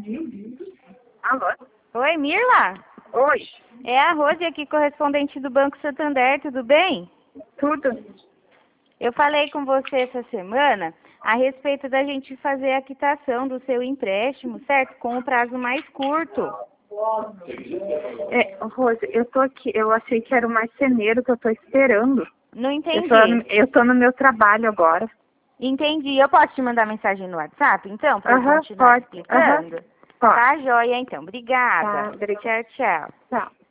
Alô? Oi, Mirla? Oi, É a Rose aqui, correspondente do Banco Santander, tudo bem? tudo? Eu falei com você essa semana a respeito da gente fazer a quitação do seu empréstimo, certo? Com o prazo mais curto. Rose, eu tô aqui, eu achei que era o marceneiro que eu tô esperando. Não entendi. Eu tô no meu trabalho agora. Entendi. Eu posso te mandar mensagem no WhatsApp, então, para eu continuar Pode. explicando? Pode. Tá, joia, então. Obrigada. Tá, obrigada. Tchau, tchau. Tchau.